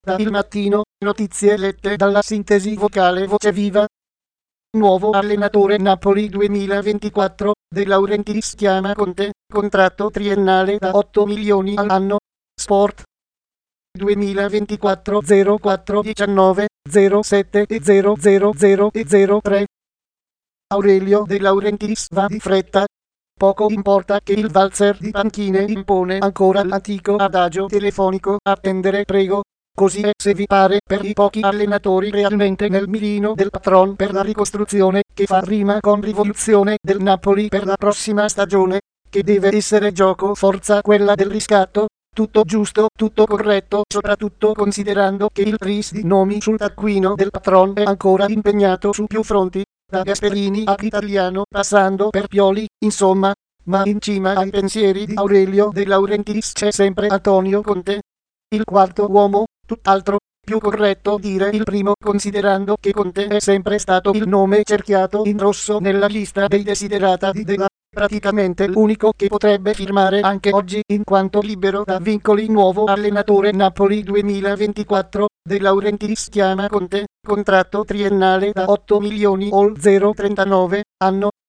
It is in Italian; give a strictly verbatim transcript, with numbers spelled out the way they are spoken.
Da Il Mattino, notizie lette dalla sintesi vocale Voce Viva. Nuovo allenatore Napoli duemilaventiquattro, De Laurentiis chiama Conte, contratto triennale da otto milioni all'anno. Sport. duemilaventiquattro zero quattro diciannove zero sette e zero zero zero e zero tre. Aurelio De Laurentiis va di fretta. Poco importa che il valzer di panchine impone ancora l'antico adagio telefonico: attendere prego. Così è, se vi pare, per i pochi allenatori realmente nel mirino del patron per la ricostruzione, che fa rima con rivoluzione del Napoli per la prossima stagione, che deve essere gioco forza quella del riscatto. Tutto giusto, tutto corretto, soprattutto considerando che il tris di nomi sul taccuino del patron è ancora impegnato su più fronti, da Gasperini a Italiano passando per Pioli, insomma. Ma in cima ai pensieri di Aurelio De Laurentiis c'è sempre Antonio Conte, il quarto uomo, tutt'altro più corretto dire il primo, considerando che Conte è sempre stato il nome cerchiato in rosso nella lista dei desiderata di Dela, praticamente l'unico che potrebbe firmare anche oggi in quanto libero da vincoli. Nuovo allenatore Napoli duemilaventiquattro, De Laurentiis chiama Conte, contratto triennale da otto milioni all zero trentanove, anno.